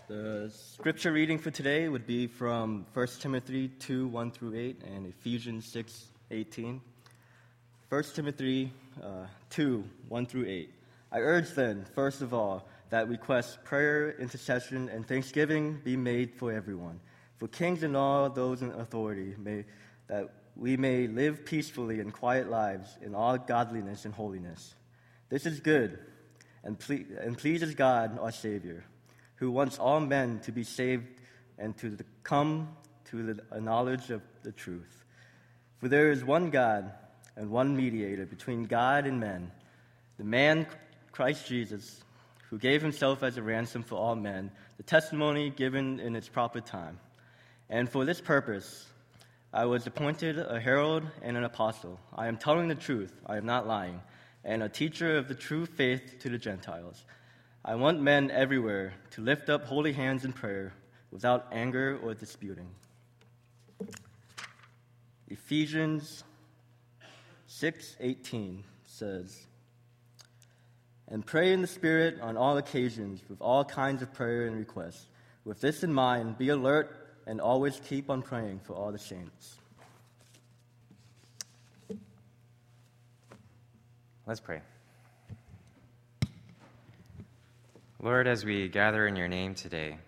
The scripture reading for today would be from 1 Timothy 2, 1 through 8, and Ephesians 6, 18. 1 Timothy 2, 1 through 8. I urge then, first of all, that requests, prayer, intercession, and thanksgiving be made for everyone, for kings and all those in authority, that we may live peacefully and quiet lives in all godliness and holiness. This is good and pleases God our Savior, who wants all men to be saved and to come to the knowledge of the truth. For there is one God and one mediator between God and men, the man Christ Jesus, who gave himself as a ransom for all men, the testimony given in its proper time. And for this purpose I was appointed a herald and an apostle. I am telling the truth, I am not lying, and a teacher of the true faith to the Gentiles. I want men everywhere to lift up holy hands in prayer without anger or disputing. Ephesians 6:18 says, "And pray in the Spirit on all occasions with all kinds of prayer and requests. With this in mind, be alert and always keep on praying for all the saints." Let's pray. Lord, as we gather in your name today,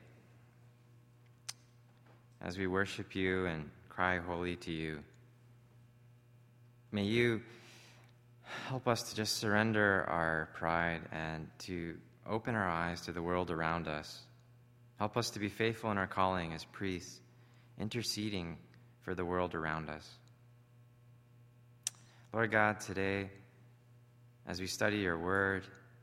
as we worship you and cry holy to you, may you help us to just surrender our pride and to open our eyes to the world around us. Help us to be faithful in our calling as priests, interceding for the world around us. Lord God, today, as we study your word,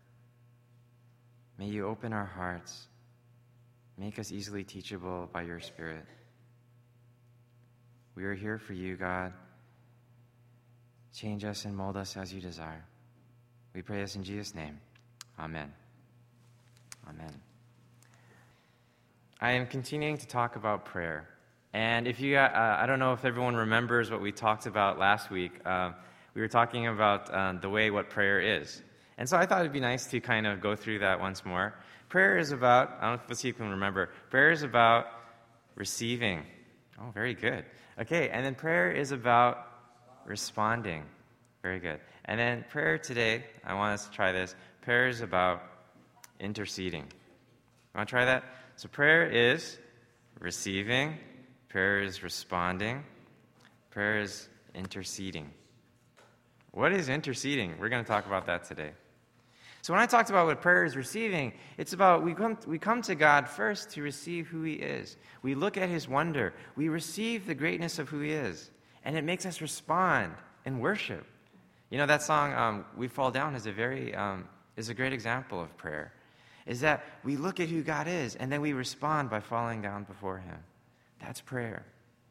may you open our hearts, make us easily teachable by your Spirit. We are here for you, God. Change us and mold us as you desire. We pray this in Jesus' name. Amen. Amen. I am continuing to talk about prayer. And if you, I don't know if everyone remembers what we talked about last week. We were talking about what prayer is. And so I thought it'd be nice to kind of go through that once more. Prayer is about, I don't know if you can remember, prayer is about receiving. Oh, very good. Okay, and then prayer is about responding. Very good. And then prayer today, I want us to try this. Prayer is about interceding. You want to try that? So prayer is receiving. Prayer is responding. Prayer is interceding. What is interceding? We're going to talk about that today. So when I talked about what prayer is receiving, it's about we come to God first to receive who he is. We look at his wonder. We receive the greatness of who he is. And it makes us respond in worship. You know, that song, We Fall Down, is a great example of prayer. Is that we look at who God is, and then we respond by falling down before him. That's prayer.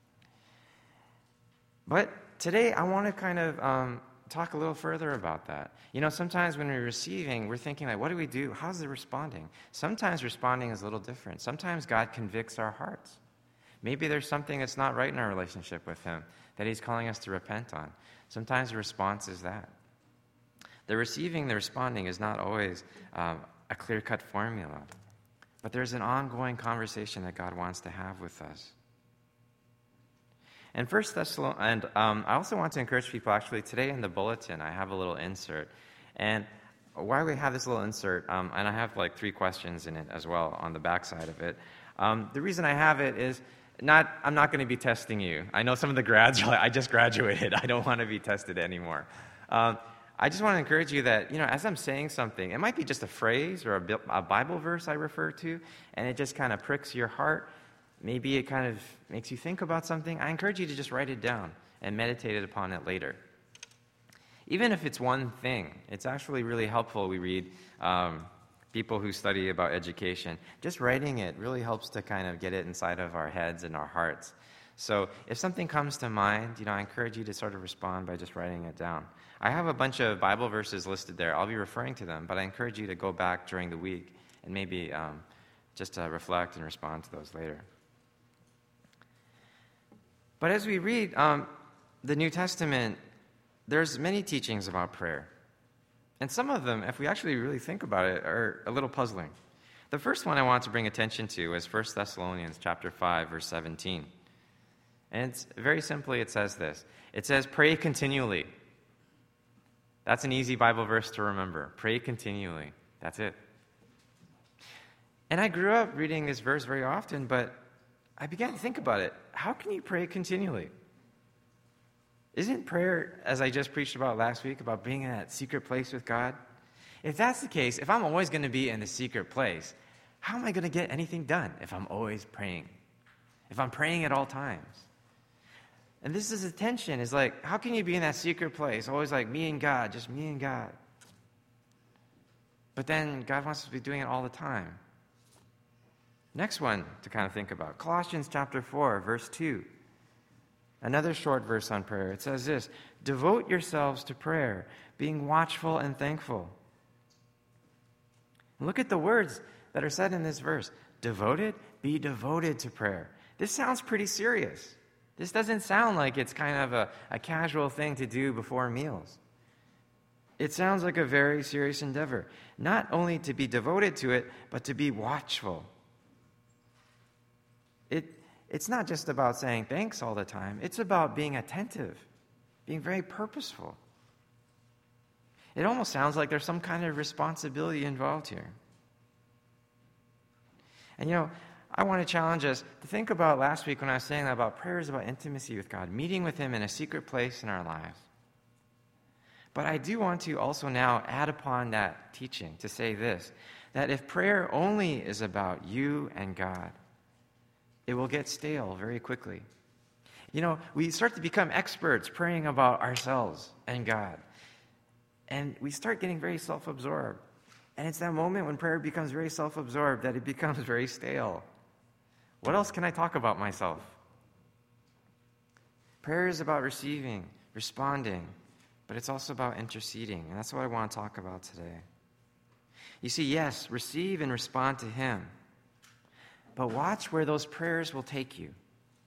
But today, I want to kind of talk a little further about that. You know, sometimes when we're receiving, we're thinking, like, what do we do? How's the responding? Sometimes responding is a little different. Sometimes God convicts our hearts. Maybe there's something that's not right in our relationship with him that he's calling us to repent on. Sometimes the response is that. The receiving, the responding is not always a clear-cut formula. But there's an ongoing conversation that God wants to have with us. And I also want to encourage people, actually, today in the bulletin, I have a little insert. And why we have this little insert, and I have like 3 questions in it as well on the back side of it. The reason I have it is I'm not going to be testing you. I know some of the grads are like, I just graduated. I don't want to be tested anymore. I just want to encourage you that, you know, as I'm saying something, it might be just a phrase or a Bible verse I refer to, and it just kind of pricks your heart. Maybe it kind of makes you think about something. I encourage you to just write it down and meditate upon it later. Even if it's one thing, it's actually really helpful. We read people who study about education. Just writing it really helps to kind of get it inside of our heads and our hearts. So if something comes to mind, you know, I encourage you to sort of respond by just writing it down. I have a bunch of Bible verses listed there. I'll be referring to them, but I encourage you to go back during the week and maybe just reflect and respond to those later. But as we read the New Testament, there's many teachings about prayer. And some of them, if we actually really think about it, are a little puzzling. The first one I want to bring attention to is 1 Thessalonians chapter 5, verse 17. And it's very simply, it says this. It says, pray continually. That's an easy Bible verse to remember. Pray continually. That's it. And I grew up reading this verse very often, but I began to think about it. How can you pray continually? Isn't prayer, as I just preached about last week, about being in that secret place with God? If that's the case, if I'm always going to be in the secret place, how am I going to get anything done if I'm always praying? If I'm praying at all times? And this is the tension, is like, how can you be in that secret place, always like me and God, just me and God? But then God wants us to be doing it all the time. Next one to kind of think about, Colossians chapter 4, verse 2. Another short verse on prayer. It says this, devote yourselves to prayer, being watchful and thankful. Look at the words that are said in this verse. Devoted, be devoted to prayer. This sounds pretty serious. This doesn't sound like it's kind of a casual thing to do before meals. It sounds like a very serious endeavor. Not only to be devoted to it, but to be watchful. It's not just about saying thanks all the time. It's about being attentive, being very purposeful. It almost sounds like there's some kind of responsibility involved here. And I want to challenge us to think about last week when I was saying about prayers about intimacy with God, meeting with Him in a secret place in our lives. But I do want to also now add upon that teaching to say this, that if prayer only is about you and God, it will get stale very quickly. We start to become experts praying about ourselves and God. And we start getting very self-absorbed. And it's that moment when prayer becomes very self-absorbed that it becomes very stale. What else can I talk about myself? Prayer is about receiving, responding, but it's also about interceding. And that's what I want to talk about today. You see, yes, receive and respond to Him. But watch where those prayers will take you.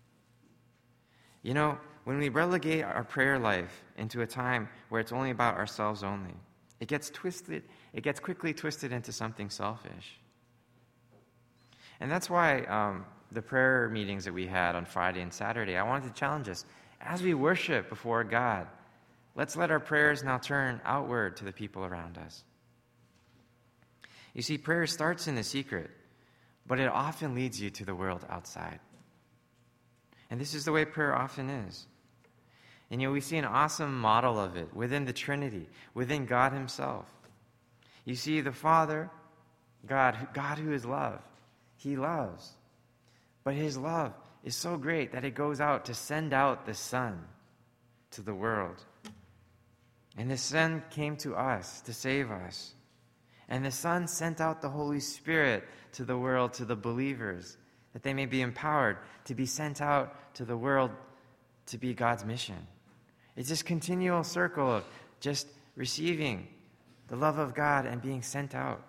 When we relegate our prayer life into a time where it's only about ourselves only, it gets quickly twisted into something selfish. And that's why the prayer meetings that we had on Friday and Saturday, I wanted to challenge us. As we worship before God, let's let our prayers now turn outward to the people around us. You see, prayer starts in the secret, but it often leads you to the world outside. And this is the way prayer often is. And we see an awesome model of it within the Trinity, within God Himself. You see the Father, God who is love. He loves. But His love is so great that it goes out to send out the Son to the world. And the Son came to us to save us. And the Son sent out the Holy Spirit to the world, to the believers, that they may be empowered to be sent out to the world to be God's mission. It's this continual circle of just receiving the love of God and being sent out.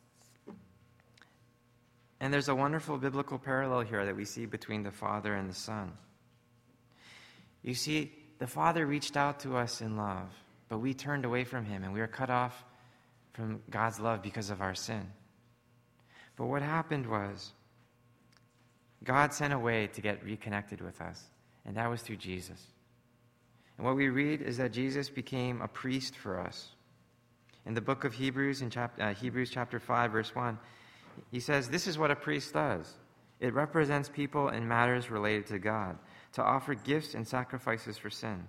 And there's a wonderful biblical parallel here that we see between the Father and the Son. You see, the Father reached out to us in love, but we turned away from Him and we were cut off from God's love because of our sin. But what happened was, God sent a way to get reconnected with us, and that was through Jesus. And what we read is that Jesus became a priest for us. In the book of Hebrews, in Hebrews chapter 5, verse 1, he says, this is what a priest does. It represents people in matters related to God, to offer gifts and sacrifices for sins.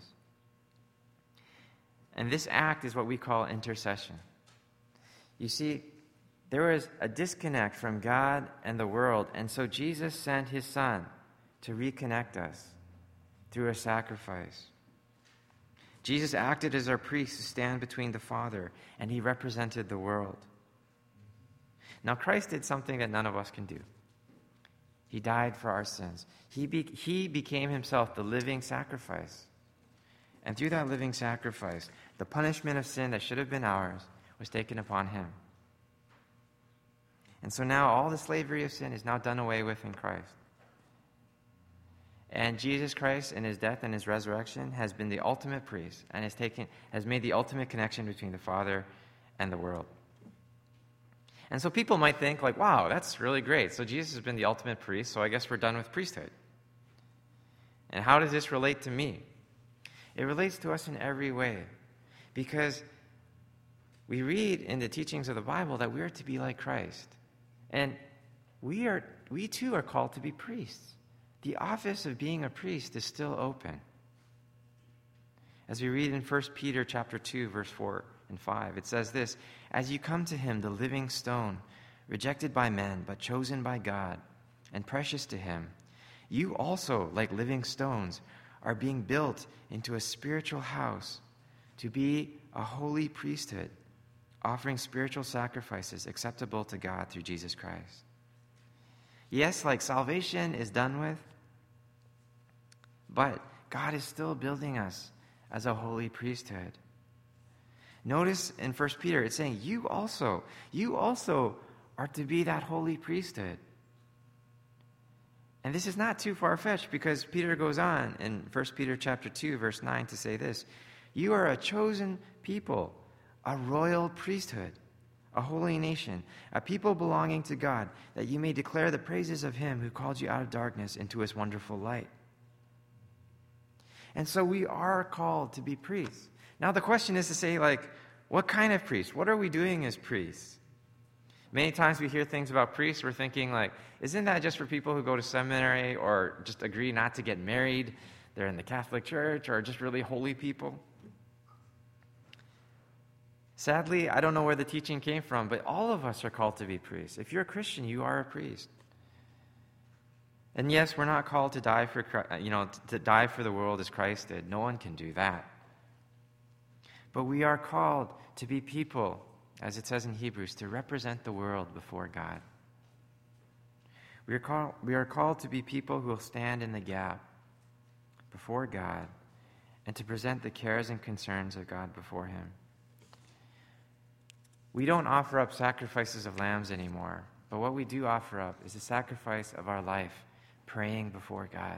And this act is what we call intercession. You see, there was a disconnect from God and the world, and so Jesus sent His Son to reconnect us through a sacrifice. Jesus acted as our priest to stand between the Father, and He represented the world. Now, Christ did something that none of us can do. He died for our sins. He became Himself the living sacrifice. And through that living sacrifice, the punishment of sin that should have been ours was taken upon Him. And so now all the slavery of sin is now done away with in Christ. And Jesus Christ in His death and His resurrection has been the ultimate priest and has made the ultimate connection between the Father and the world. And so people might think like, wow, that's really great. So Jesus has been the ultimate priest, so I guess we're done with priesthood. And how does this relate to me? It relates to us in every way. Because we read in the teachings of the Bible that we are to be like Christ. And we too are called to be priests. The office of being a priest is still open. As we read in 1 Peter chapter 2, verse 4 and 5, it says this, "As you come to him, the living stone, rejected by men, but chosen by God, and precious to him, you also, like living stones, are being built into a spiritual house to be a holy priesthood, offering spiritual sacrifices acceptable to God through Jesus Christ." Yes, like salvation is done with, but God is still building us as a holy priesthood. Notice in 1 Peter, it's saying, you also are to be that holy priesthood. And this is not too far-fetched, because Peter goes on in 1 Peter chapter 2, verse 9 to say this, "You are a chosen people, a royal priesthood, a holy nation, a people belonging to God, that you may declare the praises of him who called you out of darkness into his wonderful light." And so we are called to be priests. Now the question is to say, like, what kind of priests? What are we doing as priests? Many times we hear things about priests, we're thinking like, isn't that just for people who go to seminary or just agree not to get married? They're in the Catholic Church, or just really holy people? Sadly, I don't know where the teaching came from, but all of us are called to be priests. If you're a Christian, you are a priest. And yes, we're not called to die for, to die for the world as Christ did. No one can do that. But we are called to be people, as it says in Hebrews, to represent the world before God. We are called to be people who will stand in the gap before God and to present the cares and concerns of God before him. We don't offer up sacrifices of lambs anymore, but what we do offer up is the sacrifice of our life, praying before God.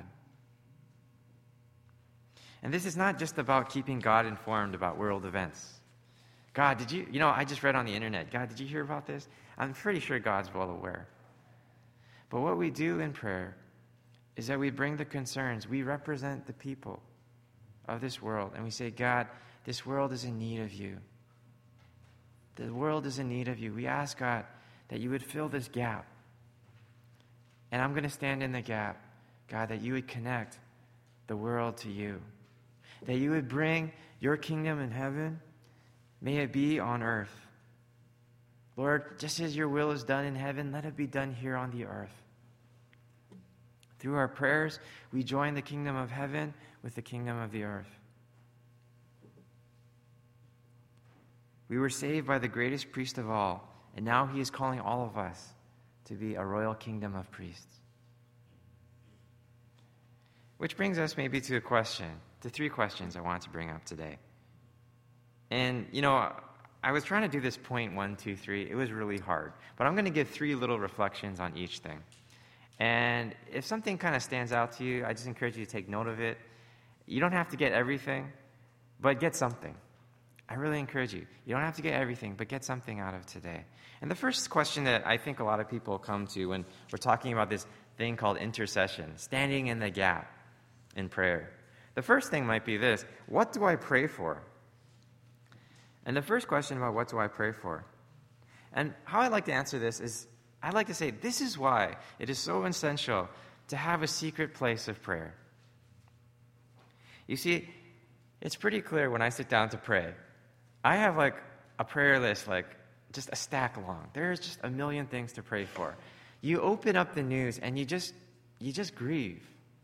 And this is not just about keeping God informed about world events. God, I just read on the internet, God, did you hear about this? I'm pretty sure God's well aware. But what we do in prayer is that we bring the concerns. We represent the people of this world, and we say, God, this world is in need of you. The world is in need of you. We ask, God, that you would fill this gap. And I'm going to stand in the gap, God, that you would connect the world to you. That you would bring your kingdom in heaven. May it be on earth. Lord, just as your will is done in heaven, let it be done here on the earth. Through our prayers, we join the kingdom of heaven with the kingdom of the earth. We were saved by the greatest priest of all, and now he is calling all of us to be a royal kingdom of priests. Which brings us maybe to to three questions I want to bring up today. And, I was trying to do this point 1, 2, 3. It was really hard. But I'm going to give 3 little reflections on each thing. And if something kind of stands out to you, I just encourage you to take note of it. You don't have to get everything, but get something. I really encourage you. You don't have to get everything, but get something out of today. And the first question that I think a lot of people come to when we're talking about this thing called intercession, standing in the gap in prayer. The first thing might be this: what do I pray for? And the first question about what do I pray for? And how I like to answer this is, I like to say, this is why it is so essential to have a secret place of prayer. You see, it's pretty clear when I sit down to pray, I have like a prayer list, like just a stack long. There's just a million things to pray for. You open up the news and you just grieve.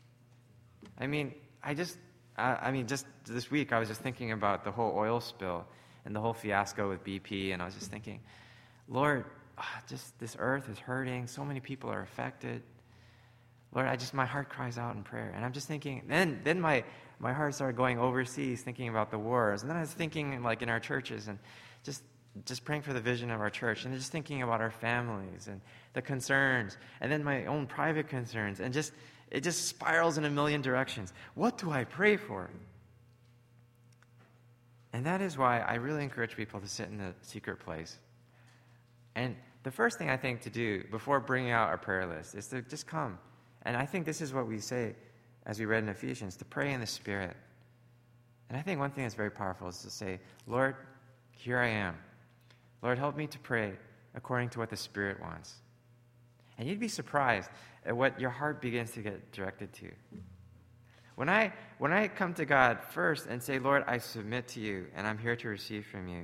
Just this week I was just thinking about the whole oil spill and the whole fiasco with BP, and I was just thinking, Lord, just this earth is hurting. So many people are affected. Lord, my heart cries out in prayer. And I'm just thinking, then my heart started going overseas, thinking about the wars. And then I was thinking, like, in our churches, and just praying for the vision of our church, and just thinking about our families and the concerns, and then my own private concerns, and it just spirals in a million directions. What do I pray for? And that is why I really encourage people to sit in the secret place and the first thing I think to do before bringing out our prayer list is to just come. And I think this is what we say as we read in Ephesians, to pray in the Spirit. And I think one thing that's very powerful is to say, Lord, here I am. Lord, help me to pray according to what the Spirit wants. And you'd be surprised at what your heart begins to get directed to. When I come to God first and say, Lord, I submit to you, and I'm here to receive from you.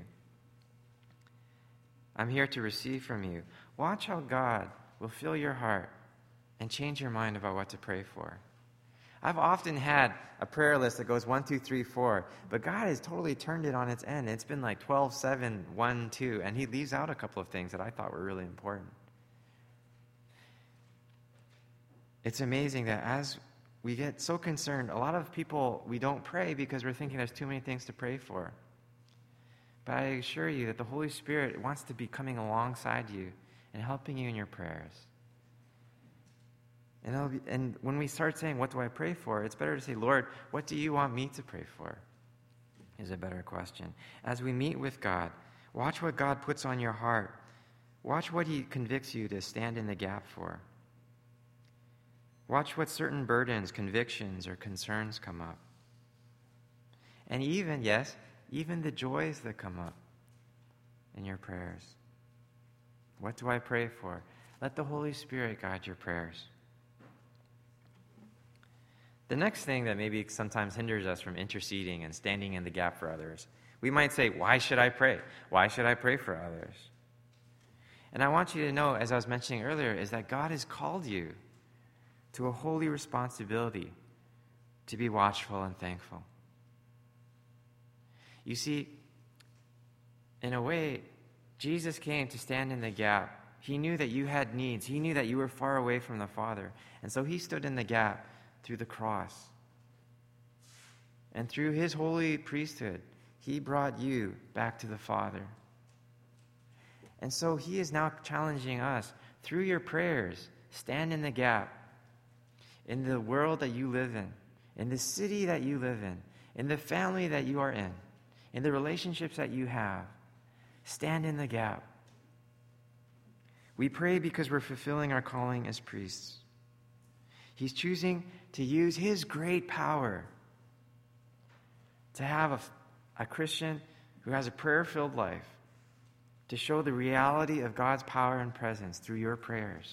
I'm here to receive from you. Watch how God will fill your heart and change your mind about what to pray for. I've often had a prayer list that goes 1, 2, 3, 4, but God has totally turned it on its end. It's been like 12, 7, 1, 2, and he leaves out a couple of things that I thought were really important. It's amazing that as we get so concerned, a lot of people, we don't pray because we're thinking there's too many things to pray for. But I assure you that the Holy Spirit wants to be coming alongside you and helping you in your prayers. And when we start saying, what do I pray for? It's better to say, Lord, what do you want me to pray for? Is a better question. As we meet with God, watch what God puts on your heart. Watch what he convicts you to stand in the gap for. Watch what certain burdens, convictions, or concerns come up. And even the joys that come up in your prayers. What do I pray for? Let the Holy Spirit guide your prayers. The next thing that maybe sometimes hinders us from interceding and standing in the gap for others, we might say, why should I pray? Why should I pray for others? And I want you to know, as I was mentioning earlier, is that God has called you to a holy responsibility to be watchful and thankful. You see, in a way, Jesus came to stand in the gap. He knew that you had needs. He knew that you were far away from the Father. And so he stood in the gap through the cross. And through his holy priesthood, he brought you back to the Father. And so he is now challenging us, through your prayers, stand in the gap in the world that you live in the city that you live in the family that you are in the relationships that you have. Stand in the gap. We pray because we're fulfilling our calling as priests. He's choosing to use his great power to have a Christian who has a prayer-filled life to show the reality of God's power and presence through your prayers.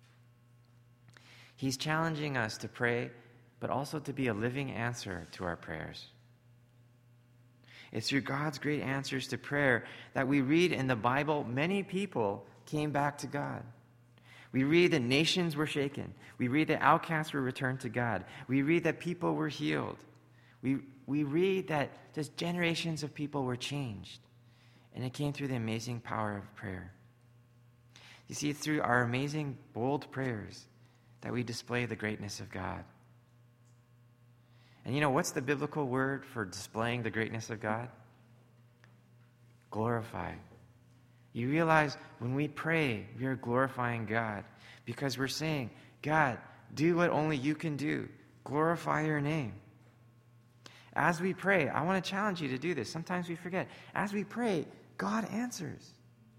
He's challenging us to pray, but also to be a living answer to our prayers. It's through God's great answers to prayer that we read in the Bible many people came back to God. We read that nations were shaken. We read that outcasts were returned to God. We read that people were healed. We read that just generations of people were changed. And it came through the amazing power of prayer. You see, it's through our amazing, bold prayers that we display the greatness of God. And you know, what's the biblical word for displaying the greatness of God? Glorify. You realize when we pray, we are glorifying God because we're saying, God, do what only you can do. Glorify your name. As we pray, I want to challenge you to do this. Sometimes we forget. As we pray, God answers.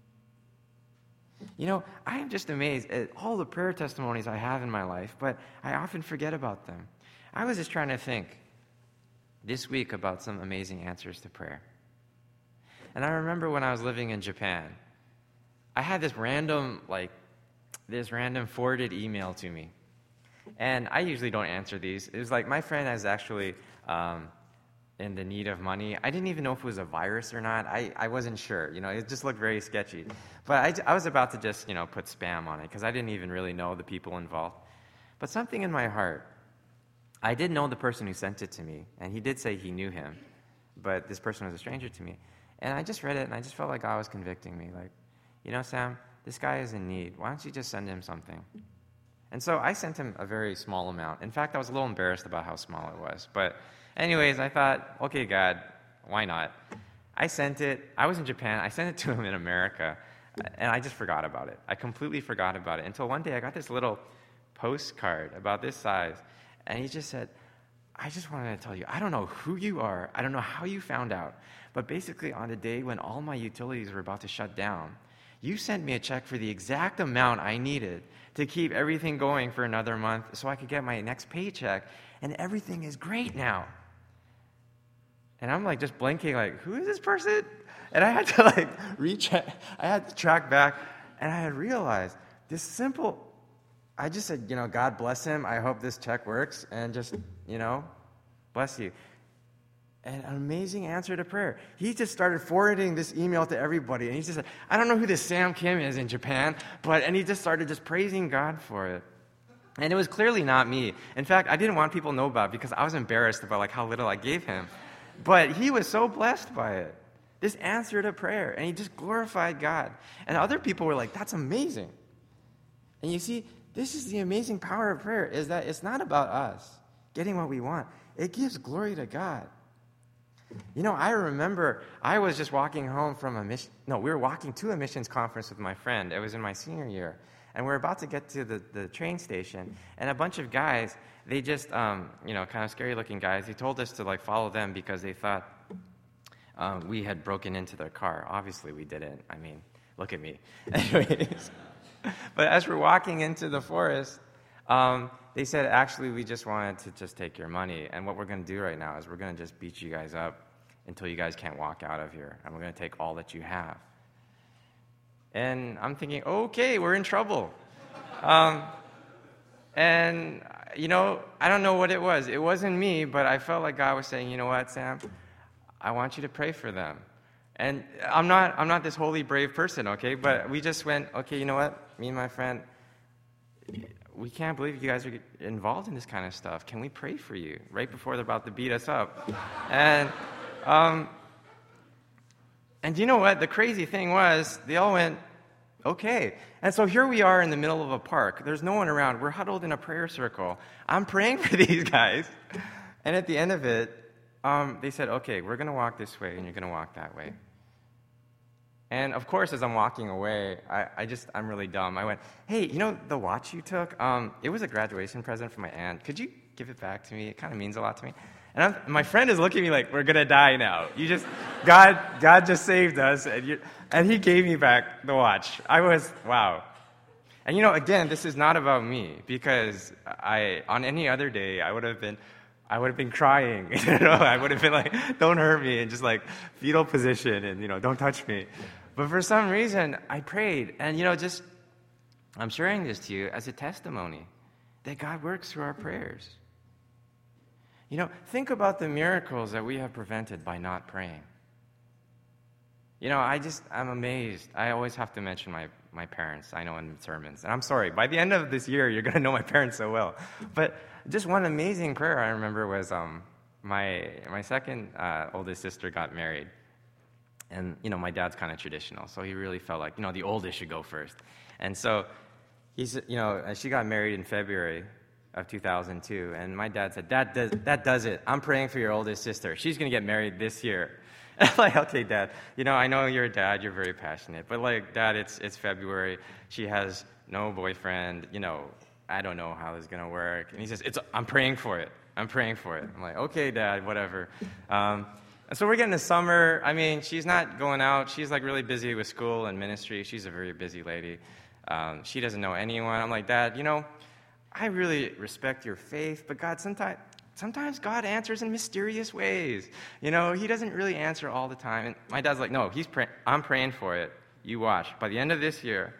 You know, I am just amazed at all the prayer testimonies I have in my life, but I often forget about them. I was just trying to think this week about some amazing answers to prayer. And I remember when I was living in Japan, I had this random forwarded email to me. And I usually don't answer these. It was like my friend is actually in the need of money. I didn't even know if it was a virus or not. I wasn't sure. You know, it just looked very sketchy. But I was about to just, put spam on it because I didn't even really know the people involved. But something in my heart, I did know the person who sent it to me, and he did say he knew him, but this person was a stranger to me. And I just read it, and I just felt like God was convicting me. Like, Sam, this guy is in need. Why don't you just send him something? And so I sent him a very small amount. In fact, I was a little embarrassed about how small it was. But anyways, I thought, okay, God, why not? I sent it. I was in Japan. I sent it to him in America, and I just forgot about it. I completely forgot about it until one day I got this little postcard about this size, and he just said, I just wanted to tell you, I don't know who you are. I don't know how you found out. But basically, on the day when all my utilities were about to shut down, You sent me a check for the exact amount I needed to keep everything going for another month so I could get my next paycheck, and everything is great now. And I'm like just blinking, like, who is this person? And I had to like I had to track back, and I had realized this simple, I just said, God bless him. I hope this check works, and just, bless you. And an amazing answer to prayer. He just started forwarding this email to everybody, and he just said, I don't know who this Sam Kim is in Japan, and he just started just praising God for it. And it was clearly not me. In fact, I didn't want people to know about it because I was embarrassed about like how little I gave him. But he was so blessed by it. This answer to prayer, and he just glorified God. And other people were like, that's amazing. And you see, this is the amazing power of prayer, is that it's not about us getting what we want. It gives glory to God. I remember I was just walking home from we were walking to a missions conference with my friend. It was in my senior year. And we're about to get to the train station, and a bunch of guys, they just, kind of scary-looking guys, they told us to, like, follow them because they thought we had broken into their car. Obviously, we didn't. I mean, look at me. Anyways. But as we're walking into the forest, they said, actually, we just wanted to just take your money, and what we're going to do right now is we're going to just beat you guys up until you guys can't walk out of here, and we're going to take all that you have. And I'm thinking, okay, we're in trouble. And, I don't know what it was. It wasn't me, but I felt like God was saying, you know what, Sam? I want you to pray for them. And I'm not this holy, brave person, okay? But we just went, okay, you know what? Me and my friend, we can't believe you guys are involved in this kind of stuff. Can we pray for you? Right before they're about to beat us up. And you know what? The crazy thing was, they all went, okay. And so here we are in the middle of a park. There's no one around. We're huddled in a prayer circle. I'm praying for these guys. And at the end of it, they said, okay, we're going to walk this way, and you're going to walk that way. And of course, as I'm walking away, I'm really dumb. I went, hey, the watch you took? It was a graduation present from my aunt. Could you give it back to me? It kind of means a lot to me. And my friend is looking at me like, we're going to die now. God just saved us. And he gave me back the watch. I was, wow. And again, this is not about me, because on any other day, I would have been crying. I would have been like, don't hurt me, and just like fetal position, and don't touch me. But for some reason, I prayed. And I'm sharing this to you as a testimony that God works through our prayers. Think about the miracles that we have prevented by not praying. I'm amazed. I always have to mention my parents, I know, in sermons. And I'm sorry, by the end of this year, you're going to know my parents so well. But just one amazing prayer I remember was my second oldest sister got married. And, my dad's kind of traditional, so he really felt like, the oldest should go first. And so, she got married in February of 2002, and my dad said, that does it. I'm praying for your oldest sister. She's going to get married this year. And I'm like, okay, Dad, I know you're a dad, you're very passionate, but like, Dad, it's February. She has no boyfriend, I don't know how this is going to work. And he says, I'm praying for it. I'm like, okay, Dad, whatever. And so we're getting to summer. I mean, she's not going out. She's like really busy with school and ministry. She's a very busy lady. She doesn't know anyone. I'm like, Dad, I really respect your faith, but God, sometimes God answers in mysterious ways. He doesn't really answer all the time. And my dad's like, no, I'm praying for it. You watch. By the end of this year,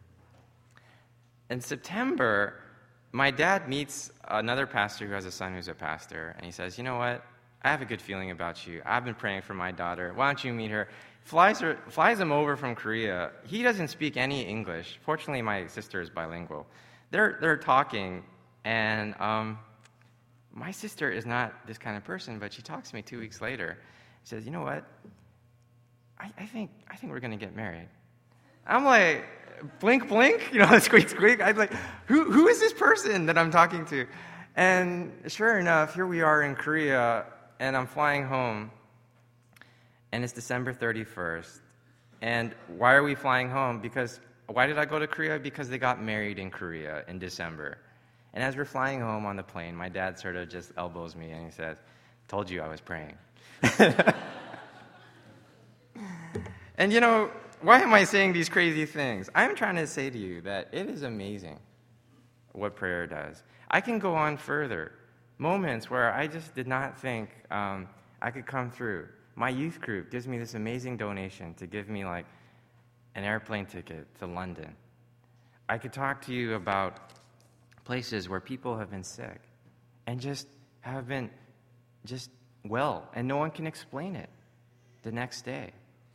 in September, my dad meets another pastor who has a son who's a pastor, and he says, you know what? I have a good feeling about you. I've been praying for my daughter. Why don't you meet her? Flies him over from Korea. He doesn't speak any English. Fortunately, my sister is bilingual. They're talking, and my sister is not this kind of person, but she talks to me 2 weeks later. She says, you know what? I think we're going to get married. I'm like, blink, blink, squeak, squeak. I'm like, who is this person that I'm talking to? And sure enough, here we are in Korea, and I'm flying home, and it's December 31st. And why are we flying home? Why did I go to Korea? Because they got married in Korea in December. And as we're flying home on the plane, my dad sort of just elbows me, and he says, told you I was praying. And why am I saying these crazy things? I'm trying to say to you that it is amazing what prayer does. I can go on further. Moments where I just did not think I could come through. My youth group gives me this amazing donation to give me like an airplane ticket to London. I could talk to you about places where people have been sick and just have been just well, and no one can explain it the next day.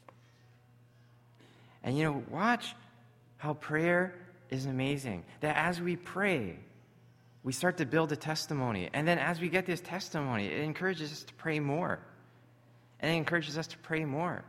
And watch how prayer is amazing. That as we pray, we start to build a testimony. And then as we get this testimony, it encourages us to pray more. And it encourages us to pray more.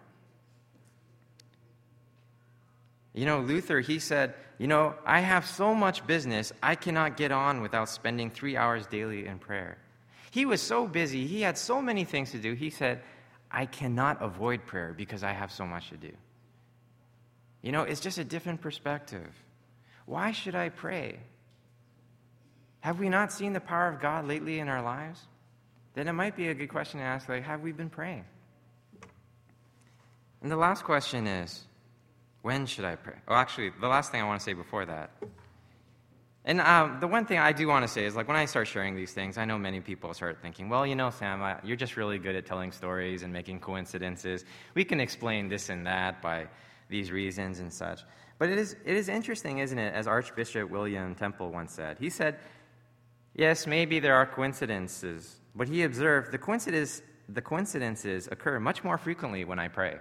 Luther, he said, I have so much business, I cannot get on without spending 3 hours daily in prayer. He was so busy, he had so many things to do. He said, I cannot avoid prayer because I have so much to do. It's just a different perspective. Why should I pray? Have we not seen the power of God lately in our lives? Then it might be a good question to ask, have we been praying? And the last question is, when should I pray? Well, actually, the last thing I want to say before that. And the one thing I do want to say is, when I start sharing these things, I know many people start thinking, well, Sam, you're just really good at telling stories and making coincidences. We can explain this and that by these reasons and such. But it is interesting, isn't it, as Archbishop William Temple once said. He said, yes, maybe there are coincidences, but he observed the coincidences occur much more frequently when I pray.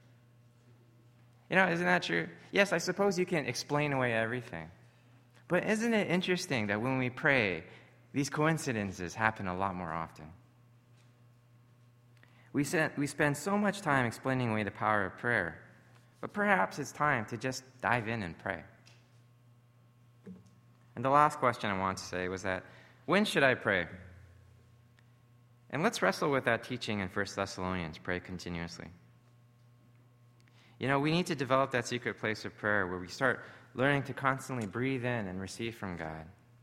Isn't that true? Yes, I suppose you can explain away everything. But isn't it interesting that when we pray, these coincidences happen a lot more often? We spend so much time explaining away the power of prayer, but perhaps it's time to just dive in and pray. And the last question I want to say was that, when should I pray? And let's wrestle with that teaching in 1 Thessalonians, pray continuously. We need to develop that secret place of prayer where we start learning to constantly breathe in and receive from God.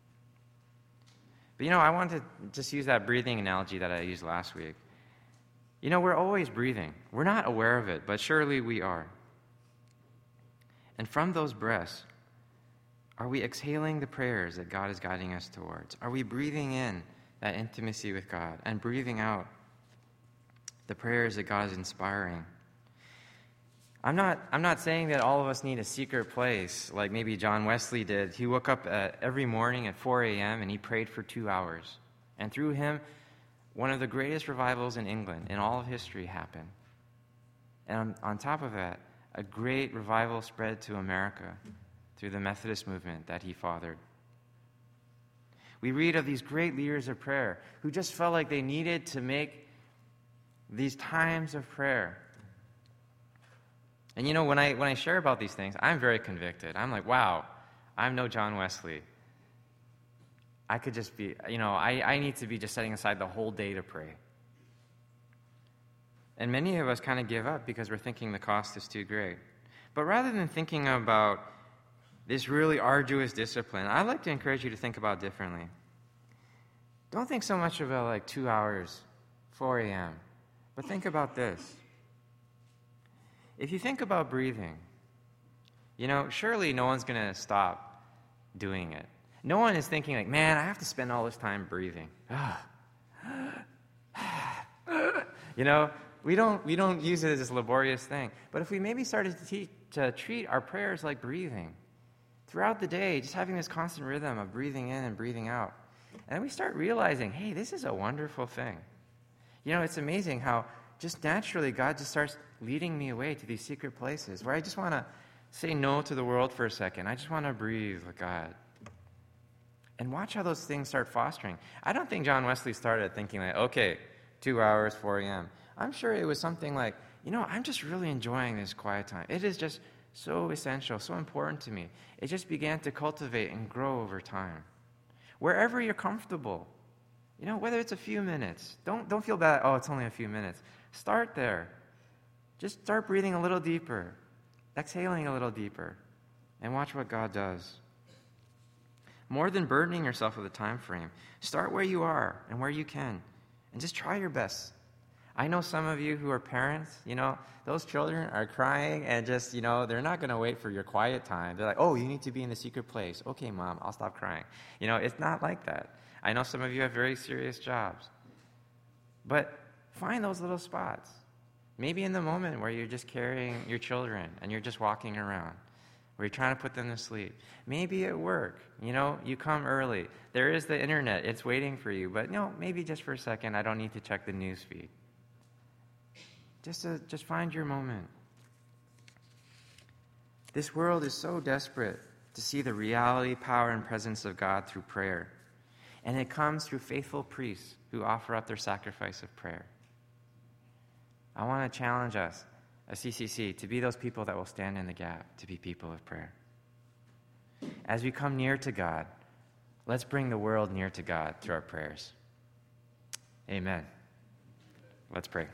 But I want to just use that breathing analogy that I used last week. We're always breathing. We're not aware of it, but surely we are. And from those breaths, are we exhaling the prayers that God is guiding us towards? Are we breathing in that intimacy with God and breathing out the prayers that God is inspiring? I'm not saying that all of us need a secret place like maybe John Wesley did. He woke up every morning at 4 a.m. and he prayed for 2 hours. And through him, one of the greatest revivals in England in all of history happened. And on top of that, a great revival spread to America through the Methodist movement that he fathered. We read of these great leaders of prayer who just felt like they needed to make these times of prayer. And when I share about these things, I'm very convicted. I'm like, wow, I'm no John Wesley. I could just be, I need to be just setting aside the whole day to pray. And many of us kind of give up because we're thinking the cost is too great. But rather than thinking about this really arduous discipline, I'd like to encourage you to think about it differently. Don't think so much about 2 hours, 4 a.m., but think about this. If you think about breathing, surely no one's going to stop doing it. No one is thinking man, I have to spend all this time breathing. We don't use it as this laborious thing. But if we maybe started to treat our prayers like breathing, throughout the day, just having this constant rhythm of breathing in and breathing out, and we start realizing, hey, this is a wonderful thing. It's amazing how just naturally God just starts leading me away to these secret places where I just want to say no to the world for a second. I just want to breathe with God. And watch how those things start fostering. I don't think John Wesley started thinking okay, 2 hours, 4 a.m. I'm sure it was something like, I'm just really enjoying this quiet time. It is just so essential, so important to me. It just began to cultivate and grow over time. Wherever you're comfortable, whether it's a few minutes, don't feel bad, it's only a few minutes. Start there. Just start breathing a little deeper, exhaling a little deeper, and watch what God does. More than burdening yourself with a time frame, start where you are and where you can, and just try your best. I know some of you who are parents, those children are crying and just, they're not going to wait for your quiet time. They're like, oh, you need to be in the secret place. Okay, Mom, I'll stop crying. It's not like that. I know some of you have very serious jobs. But find those little spots. Maybe in the moment where you're just carrying your children and you're just walking around, where you're trying to put them to sleep. Maybe at work, you come early. There is the internet. It's waiting for you. But, maybe just for a second, I don't need to check the news feed. Just find your moment. This world is so desperate to see the reality, power, and presence of God through prayer. And it comes through faithful priests who offer up their sacrifice of prayer. I want to challenge us, as CCC, to be those people that will stand in the gap, to be people of prayer. As we come near to God, let's bring the world near to God through our prayers. Amen. Let's pray.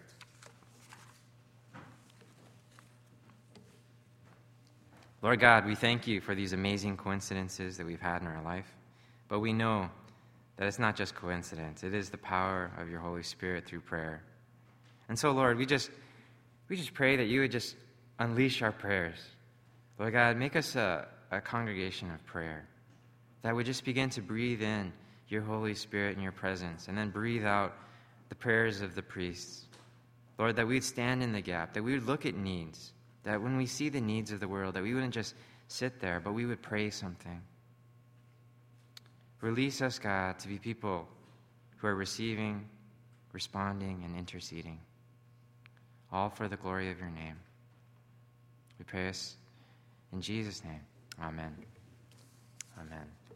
Lord God, we thank you for these amazing coincidences that we've had in our life, but we know that it's not just coincidence. It is the power of your Holy Spirit through prayer. And so, Lord, we just pray that you would just unleash our prayers. Lord God, make us a congregation of prayer that would just begin to breathe in your Holy Spirit and your presence, and then breathe out the prayers of the priests. Lord, that we would stand in the gap, that we would look at needs, that when we see the needs of the world, that we wouldn't just sit there, but we would pray something. Release us, God, to be people who are receiving, responding, and interceding, all for the glory of your name. We pray this in Jesus' name. Amen. Amen.